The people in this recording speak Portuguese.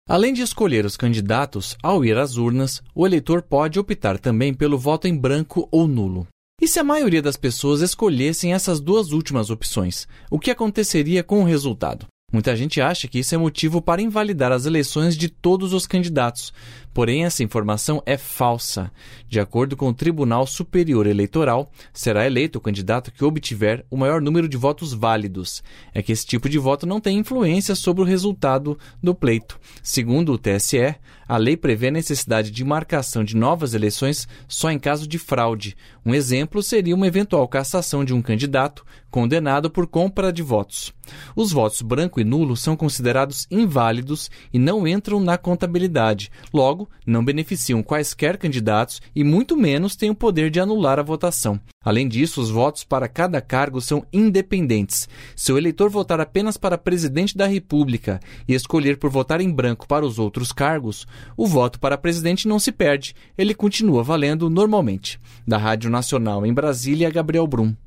Além de escolher os candidatos, ao ir às urnas, o eleitor pode optar também pelo voto em branco ou nulo. E se a maioria das pessoas escolhessem essas duas últimas opções, o que aconteceria com o resultado? Muita gente acha que isso é motivo para invalidar as eleições de todos os candidatos. Porém, essa informação é falsa. De acordo com o Tribunal Superior Eleitoral, será eleito o candidato que obtiver o maior número de votos válidos. É que esse tipo de voto não tem influência sobre o resultado do pleito. Segundo o TSE, a lei prevê a necessidade de marcação de novas eleições só em caso de fraude. Um exemplo seria uma eventual cassação de um candidato condenado por compra de votos. Os votos branco e nulo são considerados inválidos e não entram na contabilidade. Logo, não beneficiam quaisquer candidatos e muito menos têm o poder de anular a votação. Além disso, os votos para cada cargo são independentes. Se o eleitor votar apenas para presidente da República e escolher por votar em branco para os outros cargos, o voto para presidente não se perde, ele continua valendo normalmente. Da Rádio Nacional em Brasília, Gabriel Brum.